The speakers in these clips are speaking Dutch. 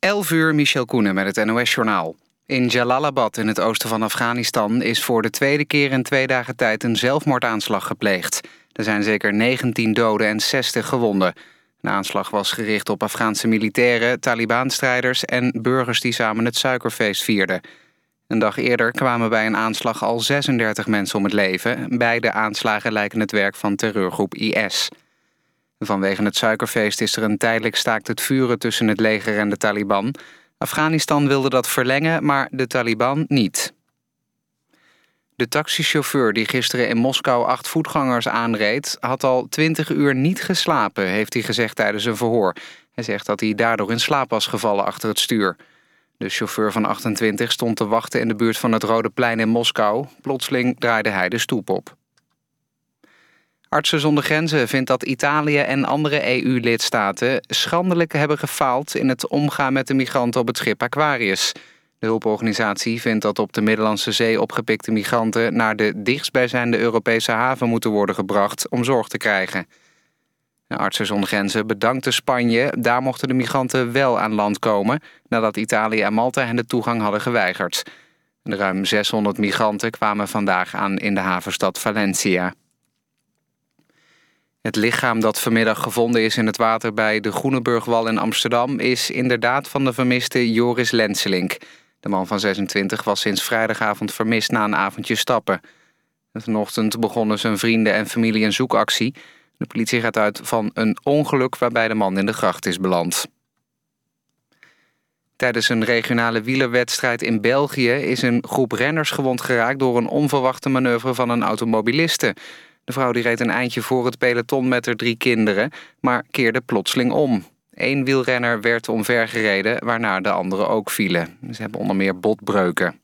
11:00, Michel Koenen met het NOS-journaal. In Jalalabad in het oosten van Afghanistan is voor de tweede keer in 2 dagen tijd een zelfmoordaanslag gepleegd. Er zijn zeker 19 doden en 60 gewonden. De aanslag was gericht op Afghaanse militairen, Taliban-strijders en burgers die samen het suikerfeest vierden. Een dag eerder kwamen bij een aanslag al 36 mensen om het leven. Beide aanslagen lijken het werk van terreurgroep IS. Vanwege het suikerfeest is er een tijdelijk staakt het vuren tussen het leger en de Taliban. Afghanistan wilde dat verlengen, maar de Taliban niet. De taxichauffeur die gisteren in Moskou 8 voetgangers aanreed, had al 20 uur niet geslapen, heeft hij gezegd tijdens een verhoor. Hij zegt dat hij daardoor in slaap was gevallen achter het stuur. De chauffeur van 28 stond te wachten in de buurt van het Rode Plein in Moskou. Plotseling draaide hij de stoep op. Artsen zonder Grenzen vindt dat Italië en andere EU-lidstaten schandelijk hebben gefaald in het omgaan met de migranten op het schip Aquarius. De hulporganisatie vindt dat op de Middellandse Zee opgepikte migranten naar de dichtstbijzijnde Europese haven moeten worden gebracht om zorg te krijgen. Artsen zonder Grenzen bedankte Spanje. Daar mochten de migranten wel aan land komen nadat Italië en Malta hen de toegang hadden geweigerd. De ruim 600 migranten kwamen vandaag aan in de havenstad Valencia. Het lichaam dat vanmiddag gevonden is in het water bij de Groeneburgwal in Amsterdam is inderdaad van de vermiste Joris Lenselink. De man van 26 was sinds vrijdagavond vermist na een avondje stappen. Vanochtend begonnen zijn vrienden en familie een zoekactie. De politie gaat uit van een ongeluk waarbij de man in de gracht is beland. Tijdens een regionale wielerwedstrijd in België is een groep renners gewond geraakt door een onverwachte manoeuvre van een automobiliste. De vrouw die reed een eindje voor het peloton met haar 3 kinderen, maar keerde plotseling om. 1 wielrenner werd omvergereden, waarna de anderen ook vielen. Ze hebben onder meer botbreuken.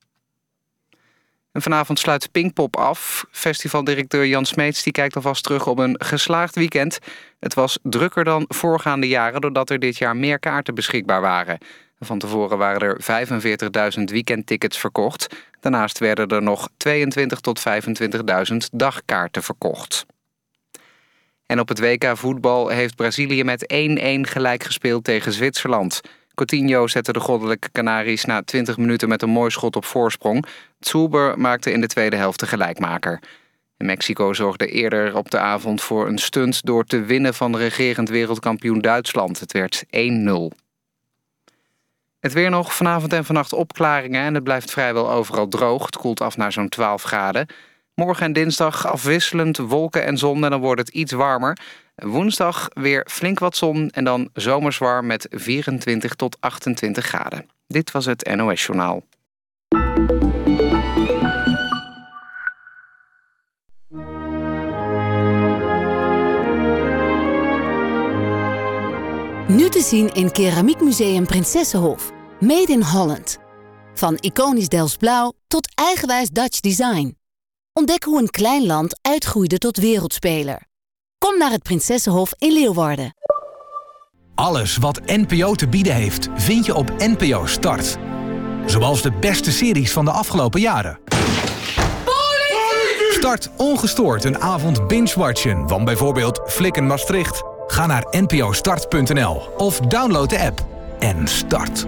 En vanavond sluit Pinkpop af. Festivaldirecteur Jan Smeets die kijkt alvast terug op een geslaagd weekend. Het was drukker dan voorgaande jaren doordat er dit jaar meer kaarten beschikbaar waren. Van tevoren waren er 45.000 weekendtickets verkocht. Daarnaast werden er nog 22.000 tot 25.000 dagkaarten verkocht. En op het WK voetbal heeft Brazilië met 1-1 gelijk gespeeld tegen Zwitserland. Coutinho zette de goddelijke Canaries na 20 minuten met een mooi schot op voorsprong. Zuber maakte in de tweede helft de gelijkmaker. Mexico zorgde eerder op de avond voor een stunt door te winnen van regerend wereldkampioen Duitsland. Het werd 1-0. Het weer nog, vanavond en vannacht opklaringen en het blijft vrijwel overal droog. Het koelt af naar zo'n 12 graden. Morgen en dinsdag afwisselend wolken en zon en dan wordt het iets warmer. Woensdag weer flink wat zon en dan zomers warm met 24 tot 28 graden. Dit was het NOS Journaal. Nu te zien in Keramiekmuseum Prinsessenhof. Made in Holland. Van iconisch Delfts blauw tot eigenwijs Dutch design. Ontdek hoe een klein land uitgroeide tot wereldspeler. Kom naar het Prinsessenhof in Leeuwarden. Alles wat NPO te bieden heeft, vind je op NPO Start. Zoals de beste series van de afgelopen jaren. Politie! Start ongestoord een avond binge-watchen van bijvoorbeeld Flikken Maastricht. Ga naar npostart.nl of download de app en start.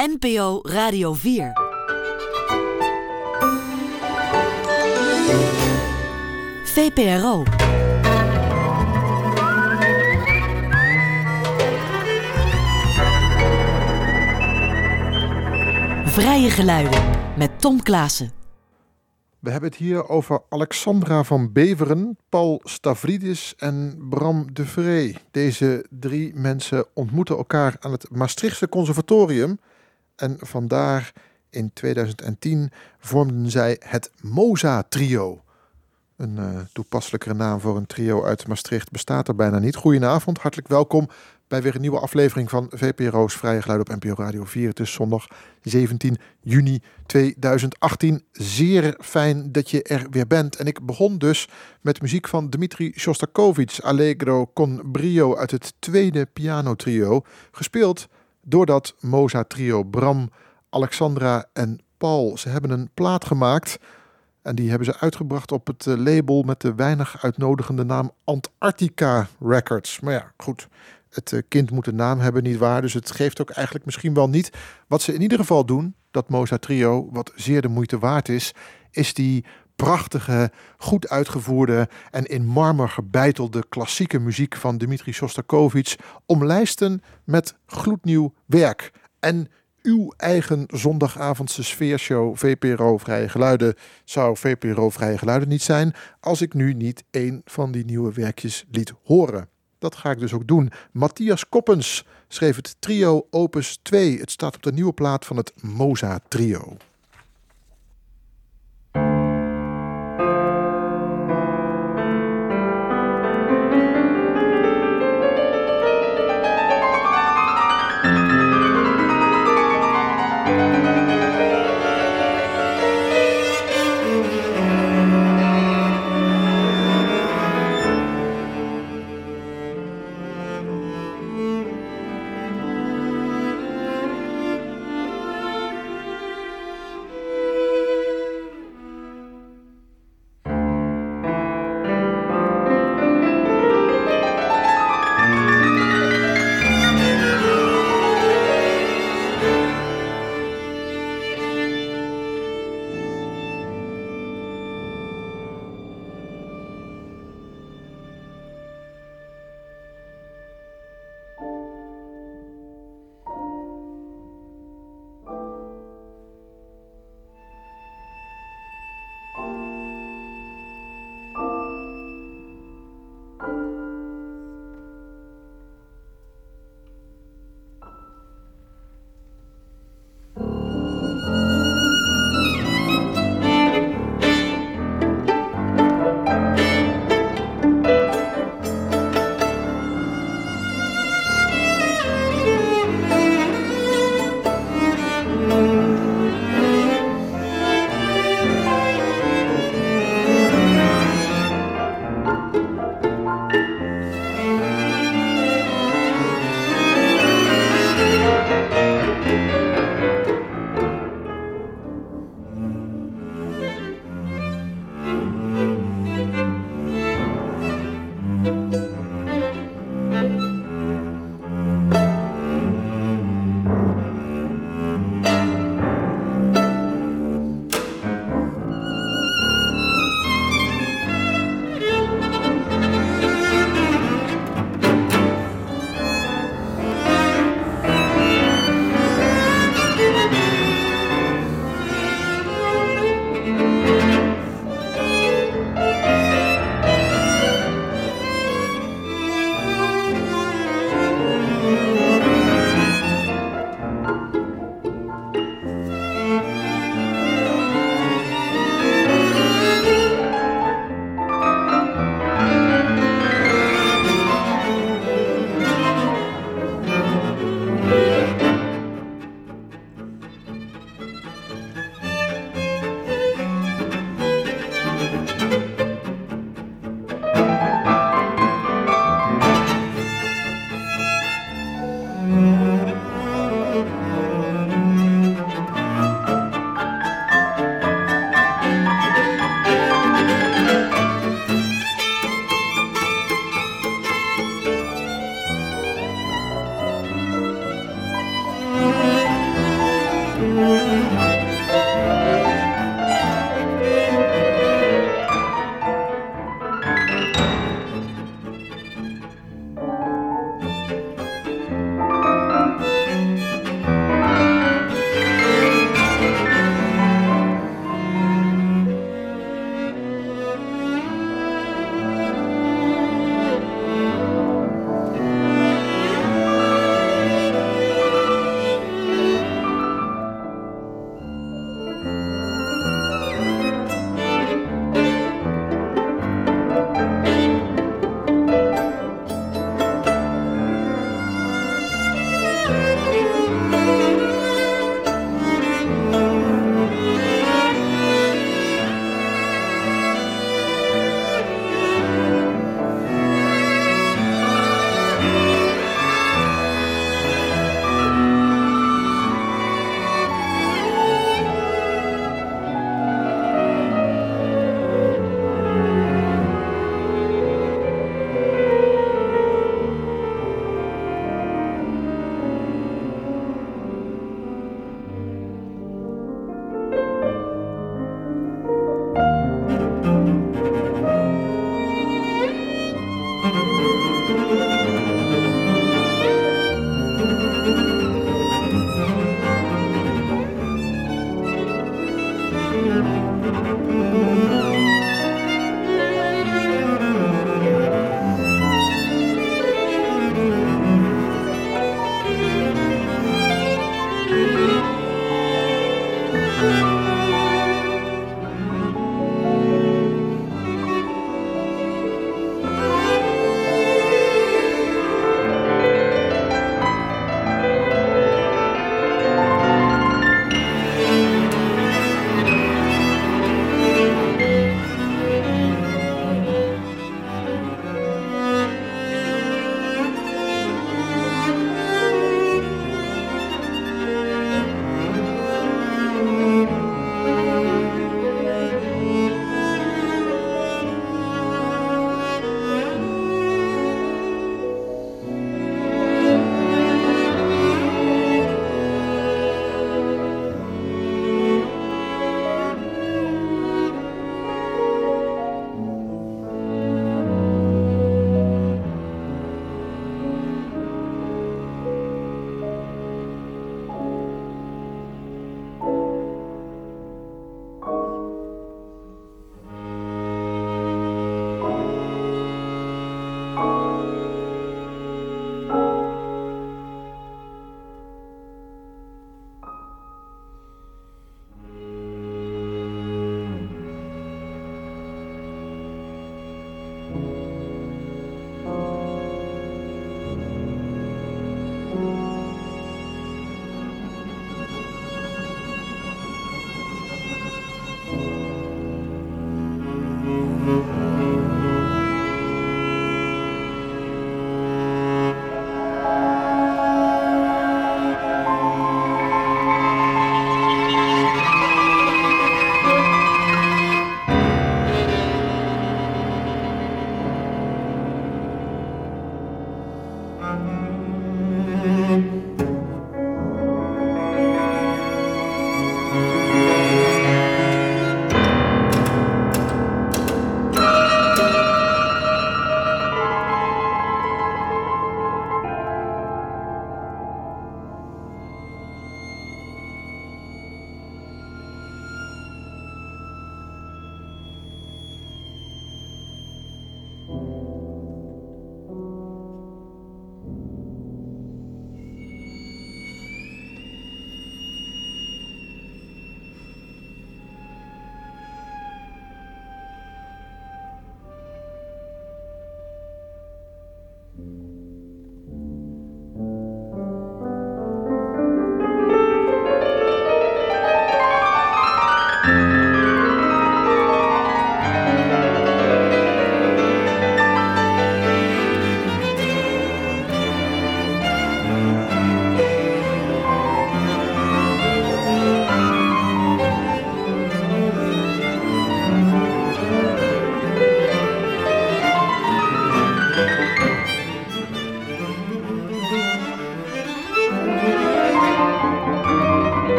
NPO Radio 4. VPRO. Vrije geluiden met Tom Klaassen. We hebben het hier over Alexandra van Beveren, Paul Stavridis en Bram de Vree. Deze 3 mensen ontmoeten elkaar aan het Maastrichtse Conservatorium. En vandaar in 2010 vormden zij het Moza-trio. Een toepasselijkere naam voor een trio uit Maastricht bestaat er bijna niet. Goedenavond, hartelijk welkom bij weer een nieuwe aflevering van VPRO's Vrije Geluid op NPO Radio 4. Het is zondag 17 juni 2018. Zeer fijn dat je er weer bent. En ik begon dus met muziek van Dmitri Shostakovich, Allegro con brio uit het tweede pianotrio, gespeeld door dat Moza-trio Bram, Alexandra en Paul. Ze hebben een plaat gemaakt en die hebben ze uitgebracht op het label met de weinig uitnodigende naam Antarctica Records. Maar ja, goed. Het kind moet een naam hebben, nietwaar? Dus het geeft ook eigenlijk misschien wel niet. Wat ze in ieder geval doen, dat Moza-trio, wat zeer de moeite waard is die prachtige, goed uitgevoerde en in marmer gebeitelde klassieke muziek van Dmitri Shostakovich omlijsten met gloednieuw werk. En uw eigen zondagavondse sfeershow VPRO Vrije Geluiden zou VPRO Vrije Geluiden niet zijn als ik nu niet een van die nieuwe werkjes liet horen. Dat ga ik dus ook doen. Matthias Koppens schreef het trio Opus 2. Het staat op de nieuwe plaat van het Moza-trio.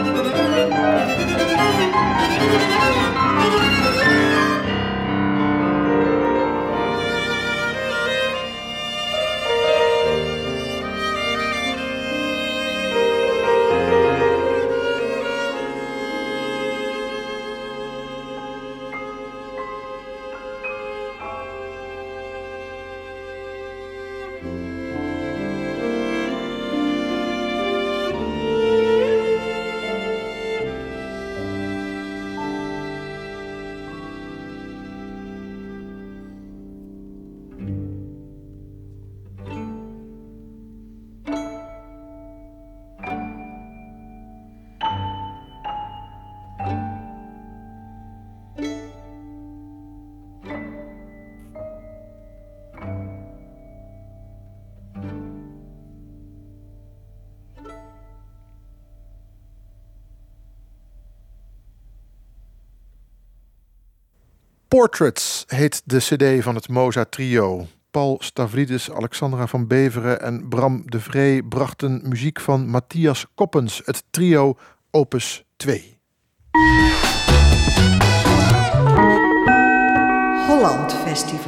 Portraits heet de cd van het Moza Trio. Paul Stavridis, Alexandra van Beveren en Bram de Vree brachten muziek van Matthias Koppens, het trio Opus 2. Holland Festival.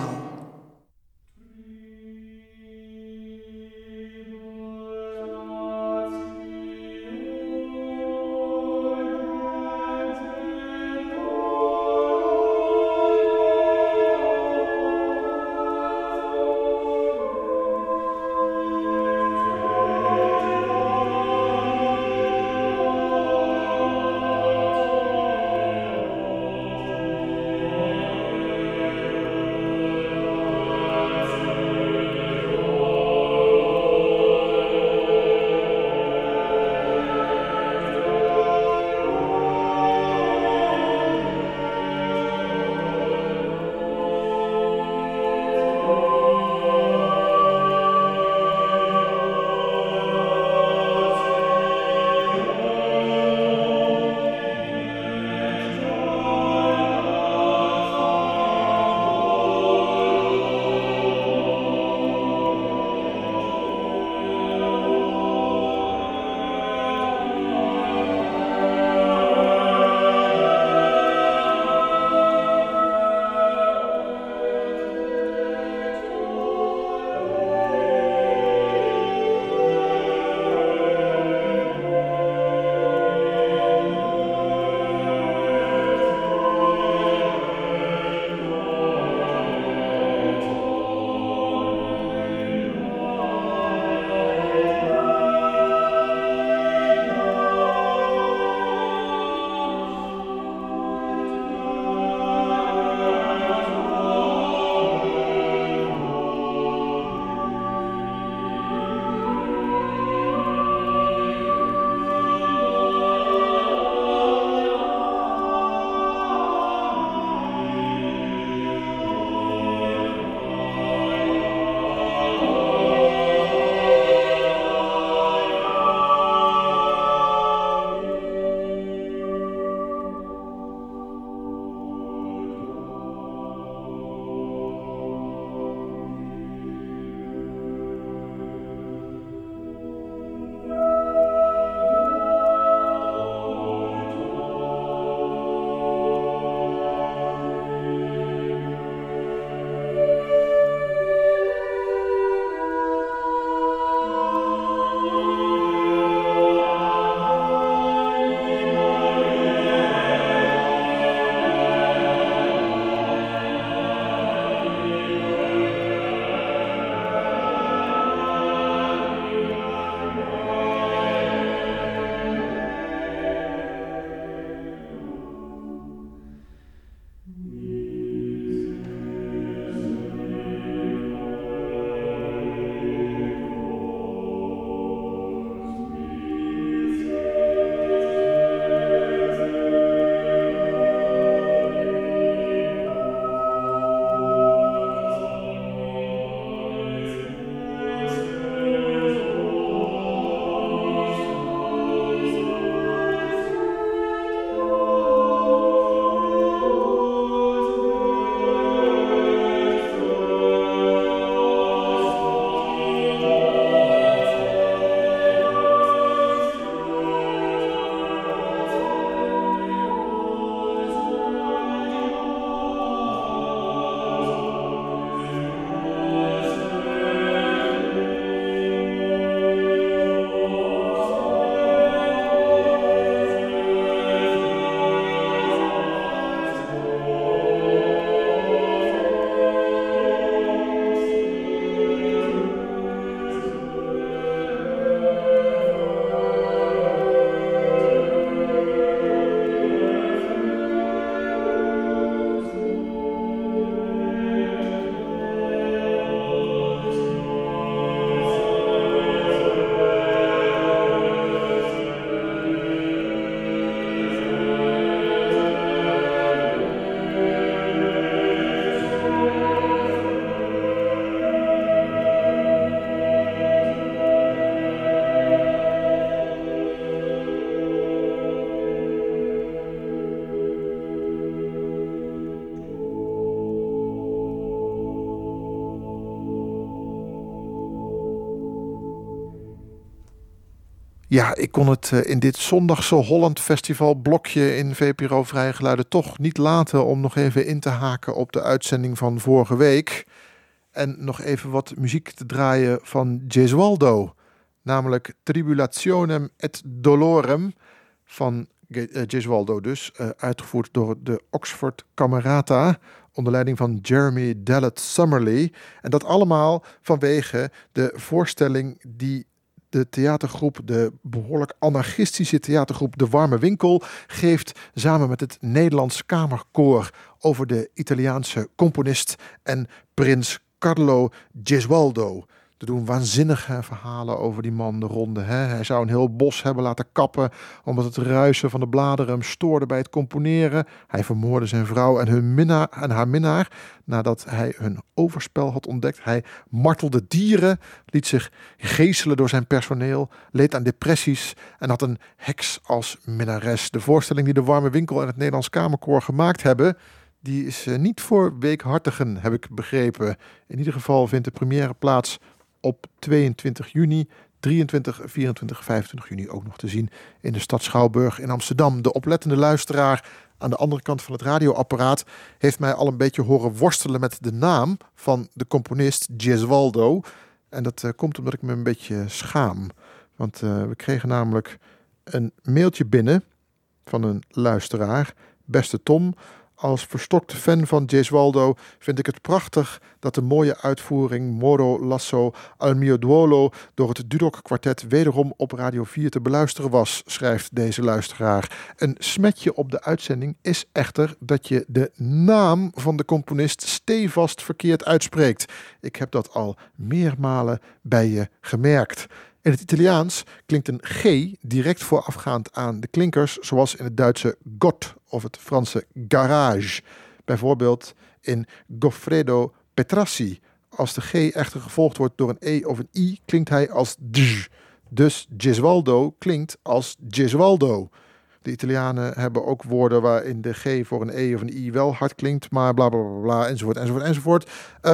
Ja, ik kon het in dit zondagse Holland Festival blokje in VPRO Vrije Geluiden toch niet laten om nog even in te haken op de uitzending van vorige week. En nog even wat muziek te draaien van Gesualdo. Namelijk Tribulationem et Dolorem van Gesualdo dus. Uitgevoerd door de Oxford Camerata onder leiding van Jeremy Dallett Summerlee. En dat allemaal vanwege de voorstelling die de theatergroep, de behoorlijk anarchistische theatergroep De Warme Winkel, geeft samen met het Nederlands Kamerkoor over de Italiaanse componist en prins Carlo Gesualdo. Er doen waanzinnige verhalen over die man de ronde. Hè? Hij zou een heel bos hebben laten kappen omdat het ruisen van de bladeren hem stoorde bij het componeren. Hij vermoordde zijn vrouw en haar minnaar nadat hij hun overspel had ontdekt. Hij martelde dieren, liet zich geeselen door zijn personeel, leed aan depressies en had een heks als minnares. De voorstelling die De Warme Winkel en het Nederlands Kamerkoor gemaakt hebben, die is niet voor weekhartigen, heb ik begrepen. In ieder geval vindt de première plaats op 22 juni, 23, 24, 25 juni ook nog te zien in de stad Schouwburg in Amsterdam. De oplettende luisteraar aan de andere kant van het radioapparaat heeft mij al een beetje horen worstelen met de naam van de componist Gesualdo. En dat komt omdat ik me een beetje schaam. Want we kregen namelijk een mailtje binnen van een luisteraar. Beste Tom, als verstokte fan van Gesualdo vind ik het prachtig dat de mooie uitvoering Moro Lasso al mio duolo door het Dudok kwartet wederom op Radio 4 te beluisteren was, schrijft deze luisteraar. Een smetje op de uitzending is echter dat je de naam van de componist stevast verkeerd uitspreekt. Ik heb dat al meermalen bij je gemerkt. In het Italiaans klinkt een G direct voorafgaand aan de klinkers, zoals in het Duitse Gott of het Franse garage. Bijvoorbeeld in Goffredo Petrassi. Als de G echter gevolgd wordt door een E of een I, klinkt hij als dj. Dus Gesualdo klinkt als Gesualdo. De Italianen hebben ook woorden waarin de G voor een E of een I wel hard klinkt, maar bla bla bla, bla enzovoort, enzovoort, enzovoort.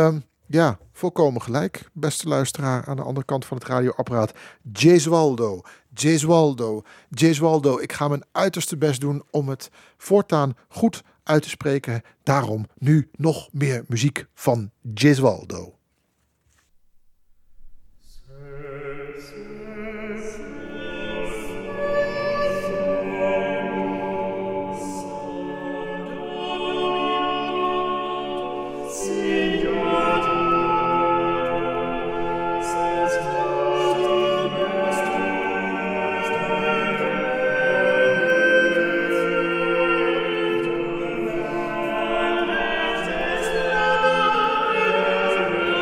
Ja, volkomen gelijk, beste luisteraar aan de andere kant van het radioapparaat. Gesualdo, Gesualdo, Gesualdo. Ik ga mijn uiterste best doen om het voortaan goed uit te spreken. Daarom nu nog meer muziek van Gesualdo. Thank you.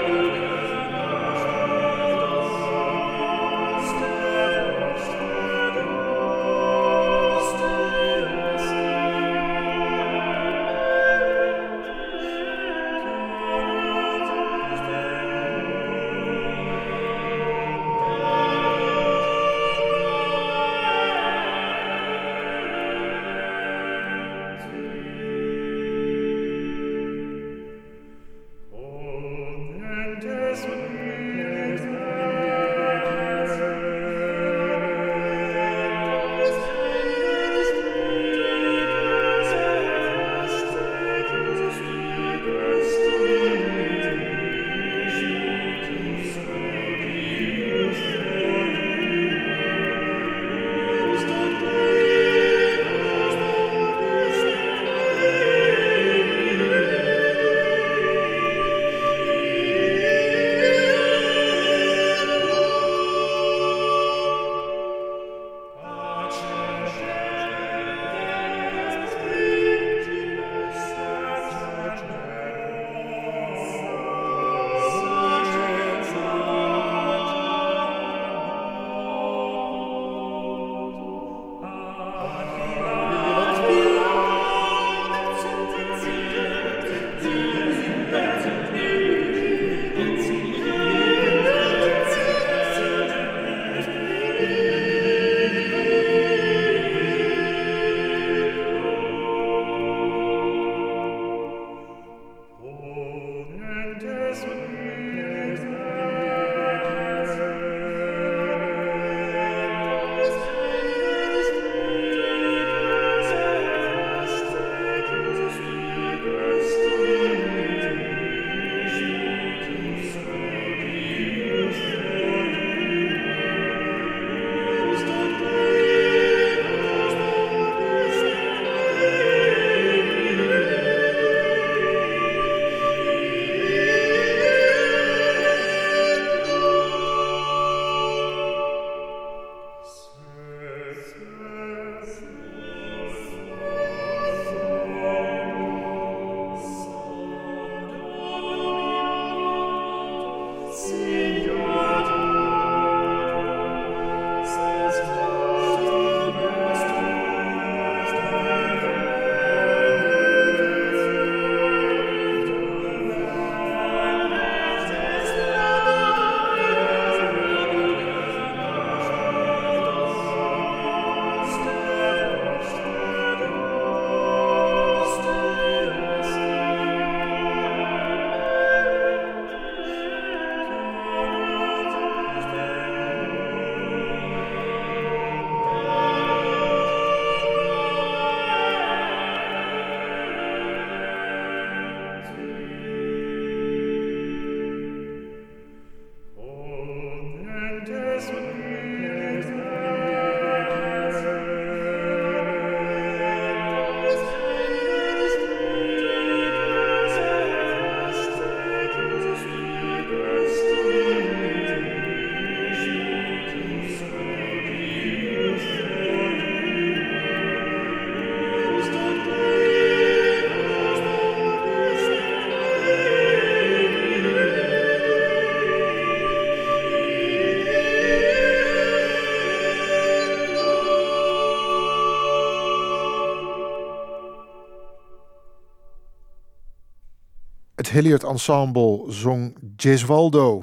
Hilliard Ensemble zong Gesualdo.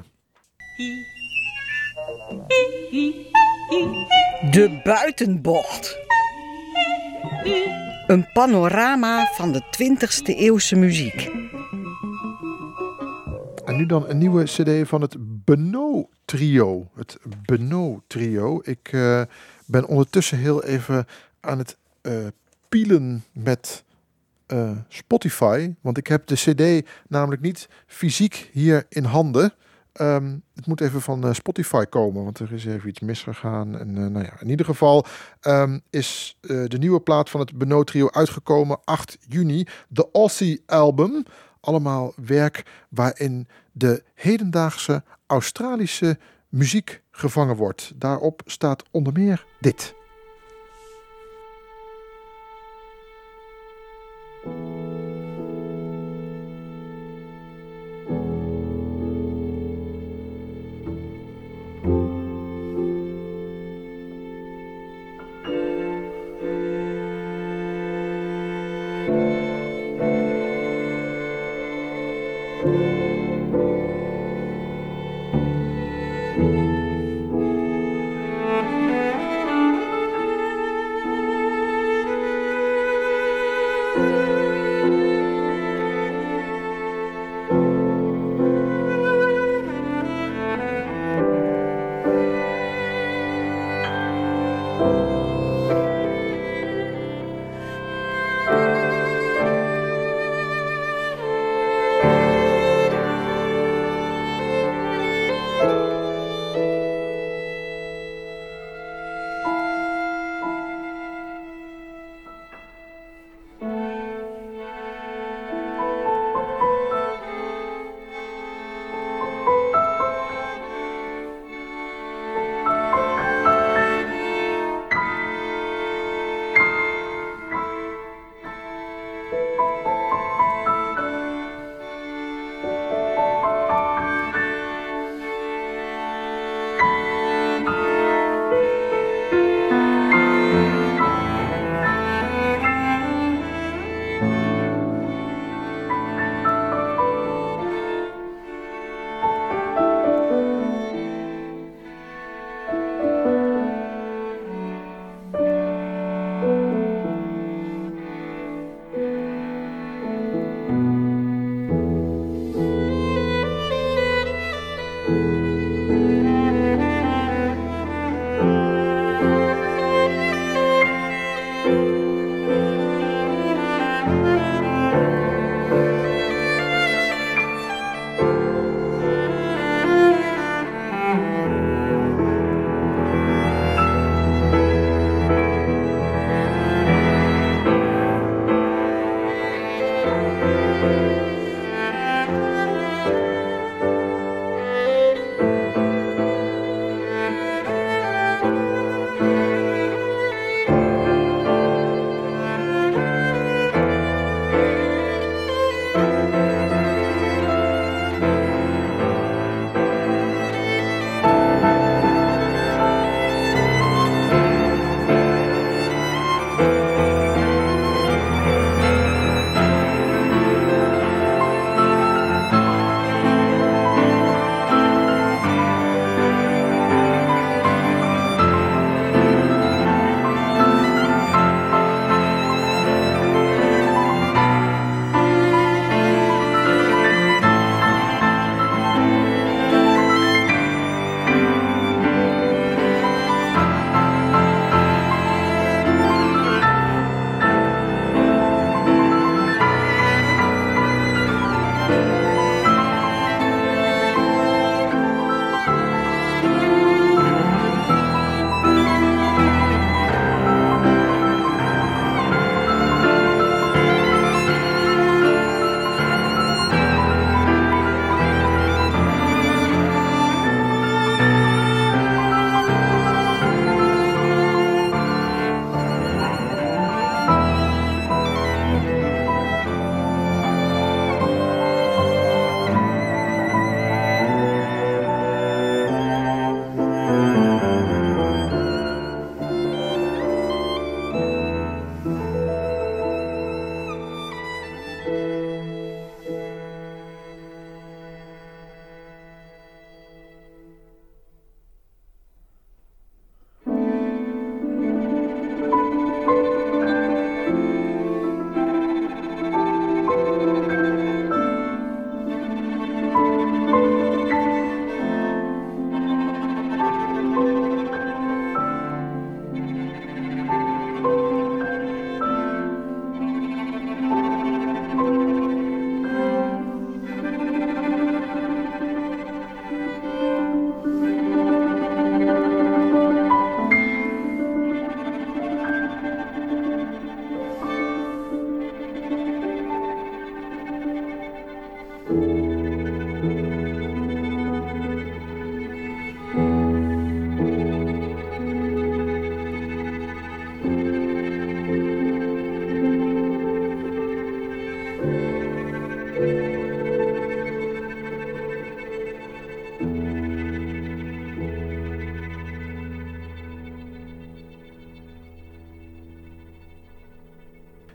De buitenbocht. Een panorama van de 20e eeuwse muziek. En nu dan een nieuwe cd van het Benoît Trio. Het Benoît Trio. Ik ben ondertussen heel even aan het pielen met Spotify. Want ik heb de cd namelijk niet fysiek hier in handen. Het moet even van Spotify komen, want er is even iets misgegaan. En in ieder geval is de nieuwe plaat van het Benoît Trio uitgekomen 8 juni. De Aussie Album. Allemaal werk waarin de hedendaagse Australische muziek gevangen wordt. Daarop staat onder meer dit.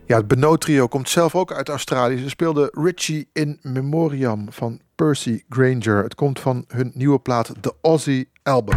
Ja, het Benoot Trio komt zelf ook uit Australië. Ze speelden Richie in Memoriam van Percy Granger. Het komt van hun nieuwe plaat The Aussie Album.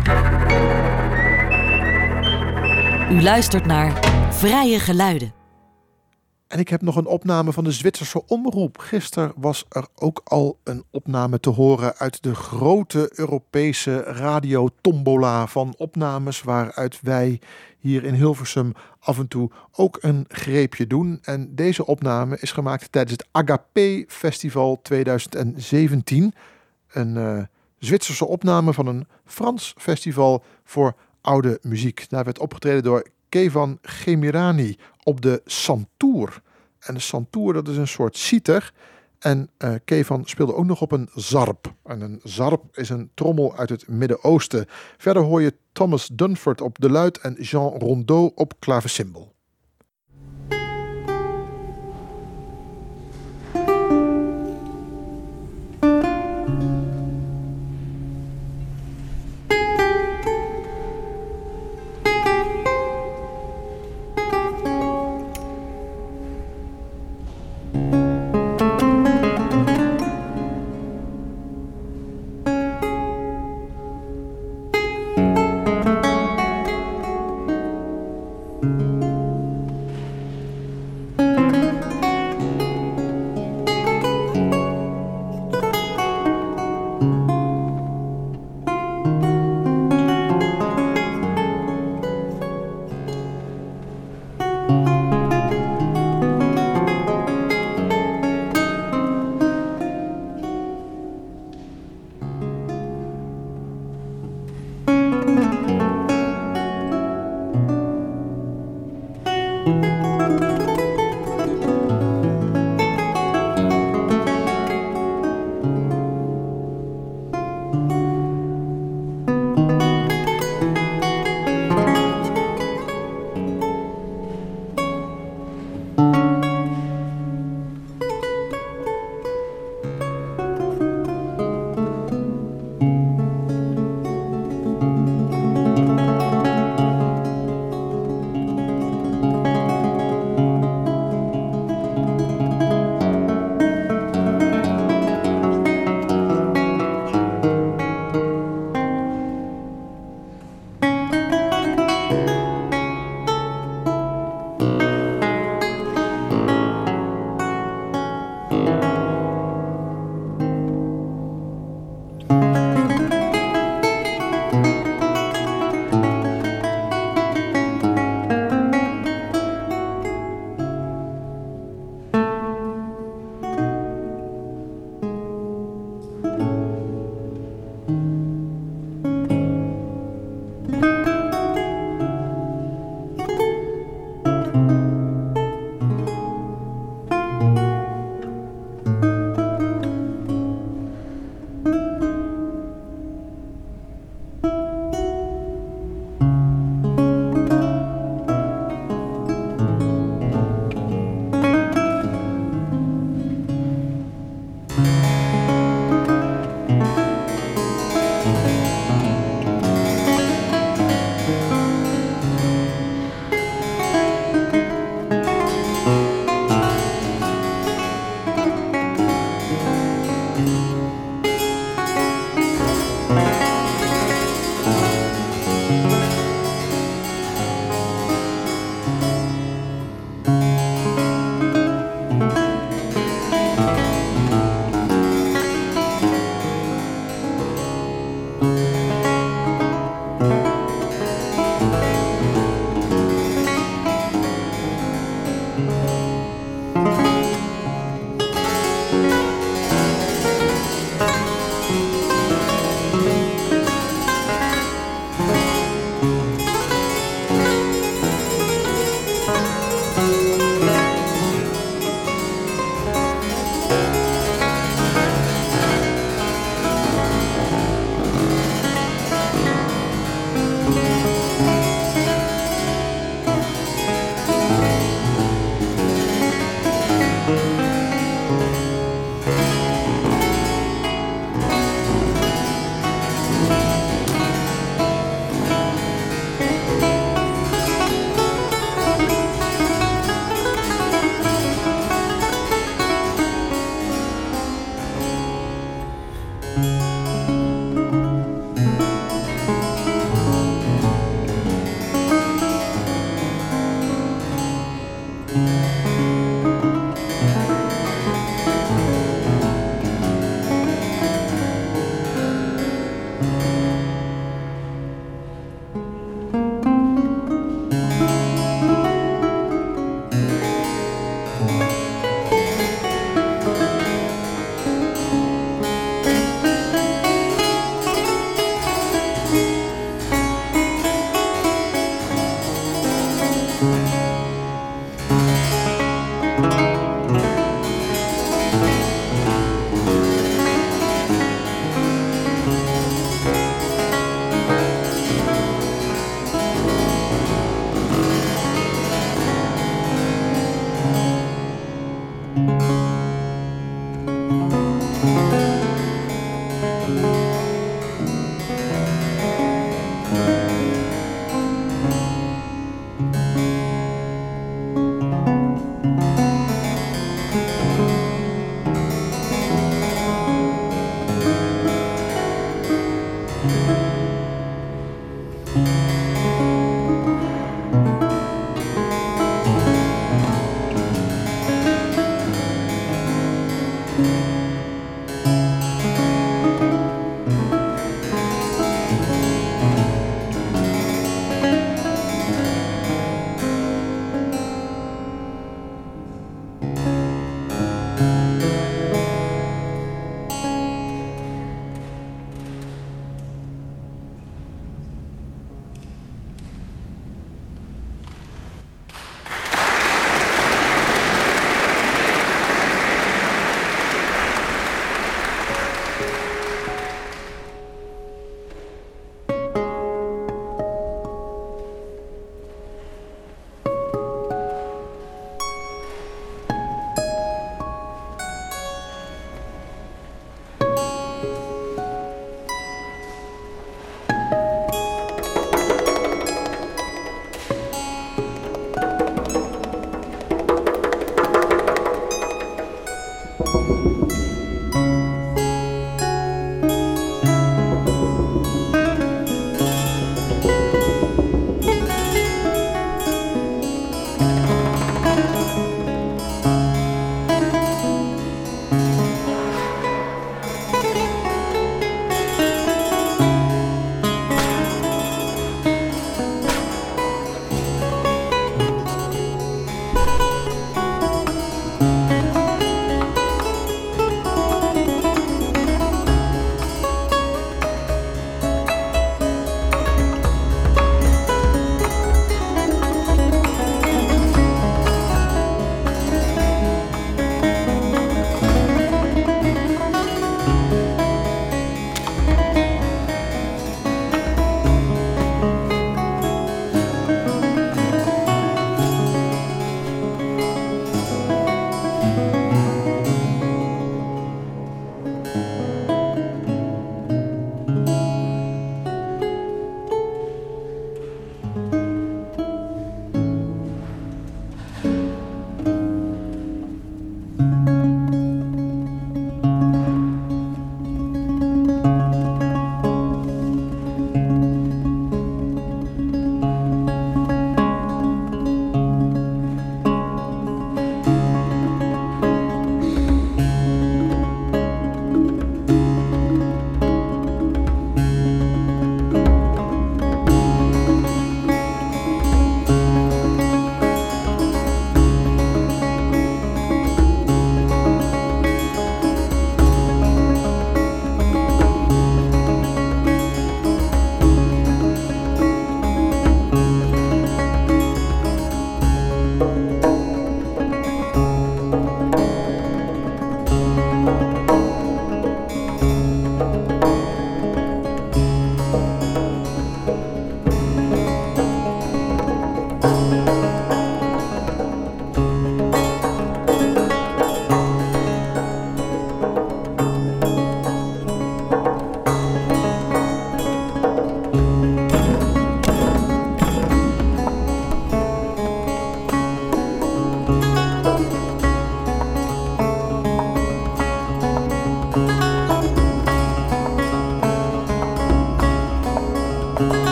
U luistert naar Vrije Geluiden. En ik heb nog een opname van de Zwitserse Omroep. Gisteren was er ook al een opname te horen uit de grote Europese radiotombola van opnames, waaruit wij hier in Hilversum af en toe ook een greepje doen. En deze opname is gemaakt tijdens het Agapé Festival 2017. Een Zwitserse opname van een Frans festival voor oude muziek. Daar werd opgetreden door Kevan Gemirani op de santoor. En de santoor, dat is een soort citer. En Kevan speelde ook nog op een zarp. En een zarp is een trommel uit het Midden-Oosten. Verder hoor je Thomas Dunford op de luit en Jean Rondeau op klavecimbal.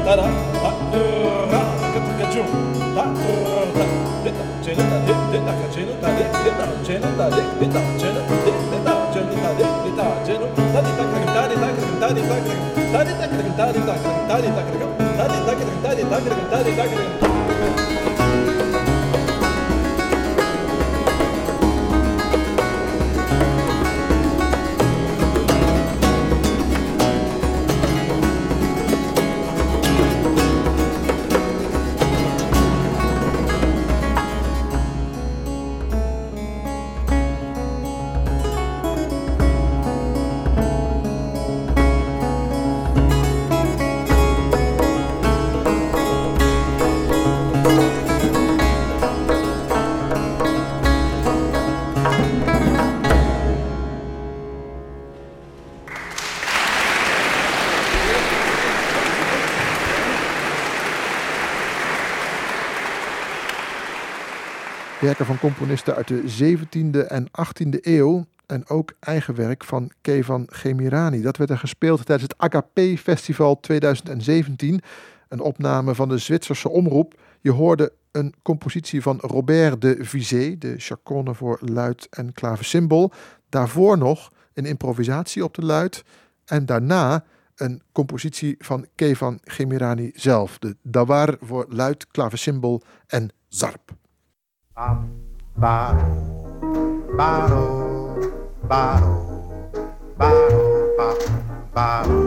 Werken van componisten uit de 17e en 18e eeuw en ook eigen werk van Kevan Gemirani. Dat werd er gespeeld tijdens het Agapé Festival 2017, een opname van de Zwitserse omroep. Je hoorde een compositie van Robert de Vizé, de chaconne voor luid en klaversymbol. Daarvoor nog een improvisatie op de luid en daarna een compositie van Kevan Gemirani zelf, de dawar voor luid, klaversymbol en zarp. Baro, baro, baro, baro, baro,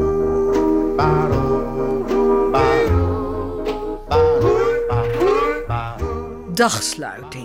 baro, baro. Dagsluiting.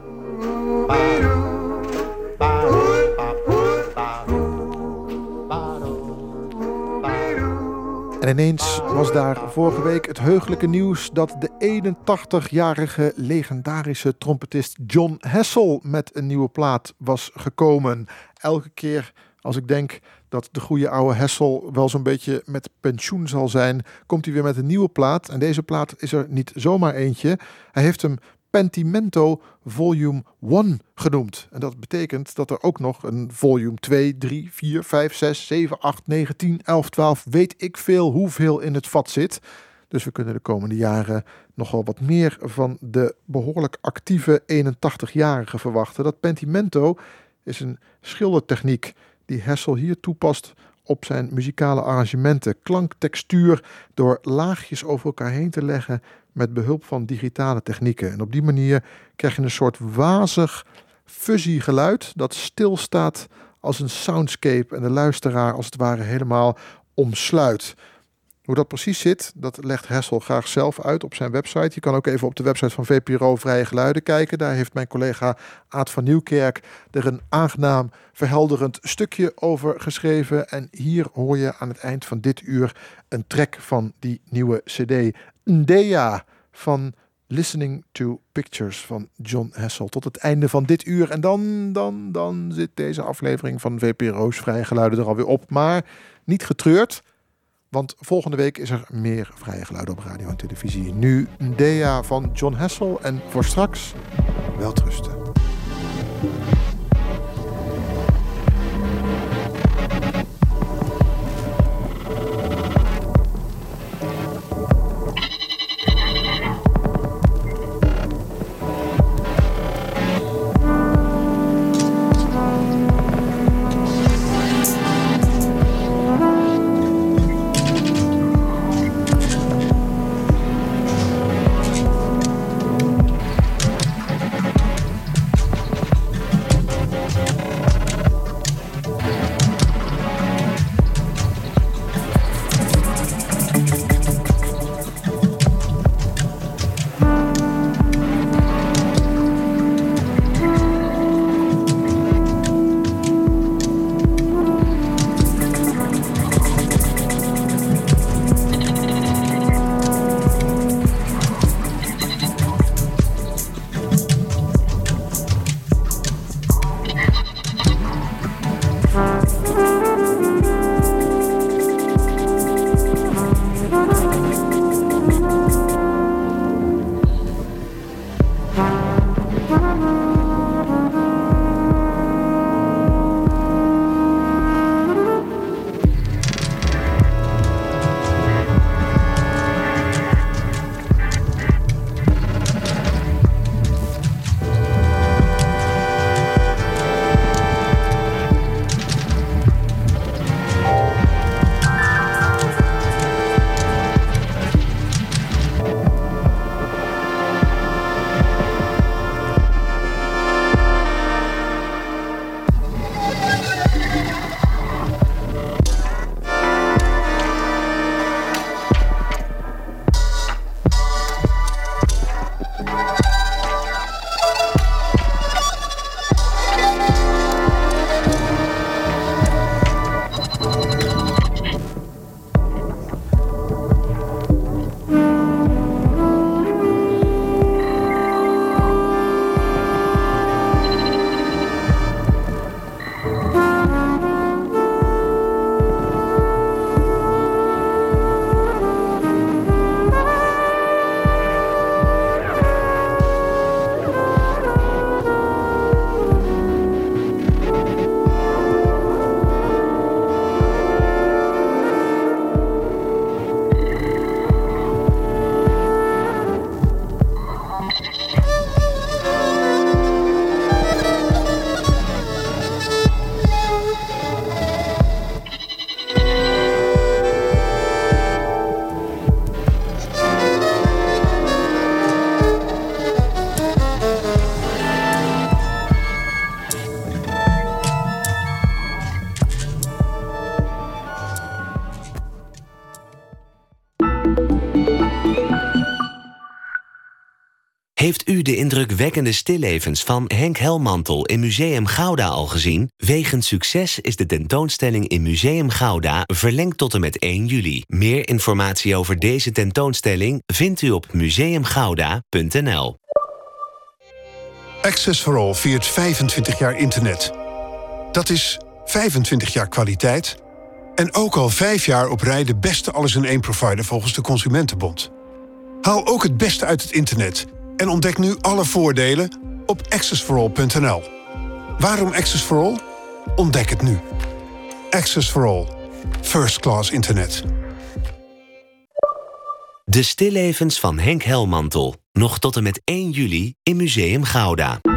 En ineens was daar vorige week het heugelijke nieuws dat de 81-jarige legendarische trompetist Jon Hassell met een nieuwe plaat was gekomen. Elke keer als ik denk dat de goede oude Hassell wel zo'n beetje met pensioen zal zijn, komt hij weer met een nieuwe plaat. En deze plaat is er niet zomaar eentje. Hij heeft hem Pentimento Volume 1 genoemd. En dat betekent dat er ook nog een volume 2, 3, 4, 5, 6, 7, 8, 9, 10, 11, 12, weet ik veel hoeveel in het vat zit. Dus we kunnen de komende jaren nogal wat meer van de behoorlijk actieve 81-jarige verwachten. Dat Pentimento is een schildertechniek die Hassell hier toepast op zijn muzikale arrangementen. Klanktextuur door laagjes over elkaar heen te leggen met behulp van digitale technieken. En op die manier krijg je een soort wazig, fuzzy geluid dat stilstaat als een soundscape en de luisteraar als het ware helemaal omsluit. Hoe dat precies zit, dat legt Hassell graag zelf uit op zijn website. Je kan ook even op de website van VPRO Vrije Geluiden kijken. Daar heeft mijn collega Aad van Nieuwkerk er een aangenaam verhelderend stukje over geschreven. En hier hoor je aan het eind van dit uur een track van die nieuwe cd. Ndea van Listening to Pictures van Jon Hassell. Tot het einde van dit uur. En dan zit deze aflevering van VPRO's Vrije Geluiden er alweer op. Maar niet getreurd. Want volgende week is er meer Vrije Geluiden op radio en televisie. Nu Ndea van Jon Hassell en voor straks welterusten. Heeft u de indrukwekkende stillevens van Henk Helmantel in Museum Gouda al gezien? Wegens succes is de tentoonstelling in Museum Gouda verlengd tot en met 1 juli. Meer informatie over deze tentoonstelling vindt u op museumgouda.nl. Access for All viert 25 jaar internet. Dat is 25 jaar kwaliteit en ook al 5 jaar op rij de beste alles-in-één provider volgens de Consumentenbond. Haal ook het beste uit het internet en ontdek nu alle voordelen op accessforall.nl. Waarom Access for All? Ontdek het nu. Access for All. First class internet. De stillevens van Henk Helmantel. Nog tot en met 1 juli in Museum Gouda.